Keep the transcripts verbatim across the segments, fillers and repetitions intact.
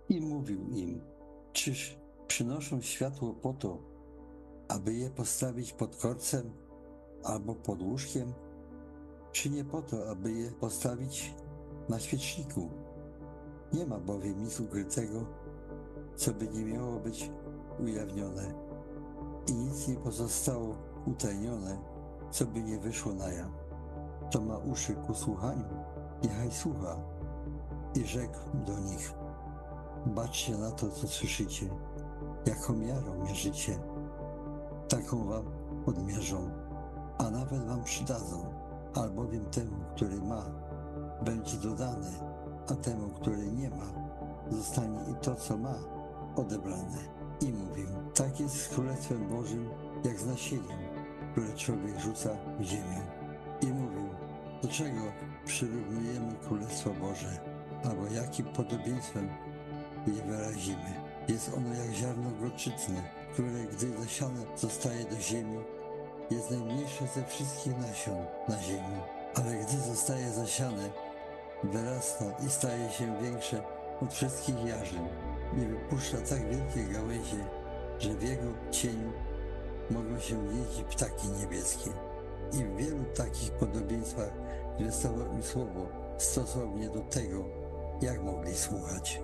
I mówił im: czyż przynoszą światło po to, aby je postawić pod korcem albo pod łóżkiem, czy nie po to, aby je postawić na świeczniku? Nie ma bowiem nic ukrytego, co by nie miało być ujawnione, i nic nie pozostało utajnione, co by nie wyszło na jaw. Kto ma uszy ku słuchaniu, niechaj słucha. I rzekł do nich: baczcie na to, co słyszycie, jaką miarą mierzycie, taką wam odmierzą, a nawet wam przydadzą. Albowiem temu, który ma, będzie dodane, a temu, który nie ma, zostanie i to, co ma, odebrane. I mówił: tak jest z Królestwem Bożym, jak z nasieniem, które człowiek rzuca w ziemię. I mówił: do czego przyrównujemy Królestwo Boże, albo jakim podobieństwem je wyrazimy? Jest ono jak ziarno gorczycne, które, gdy zasiane zostaje do ziemi, jest najmniejsze ze wszystkich nasion na ziemi, ale gdy zostaje zasiane, wyrasta i staje się większe od wszystkich jarzyn i wypuszcza tak wielkie gałęzie, że w jego cieniu mogą się jeździć ptaki niebieskie. I w wielu takich podobieństwach wystawał im słowo stosownie do tego, jak mogli słuchać.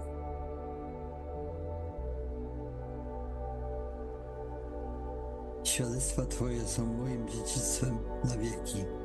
Świadectwa Twoje są moim dziedzictwem na wieki.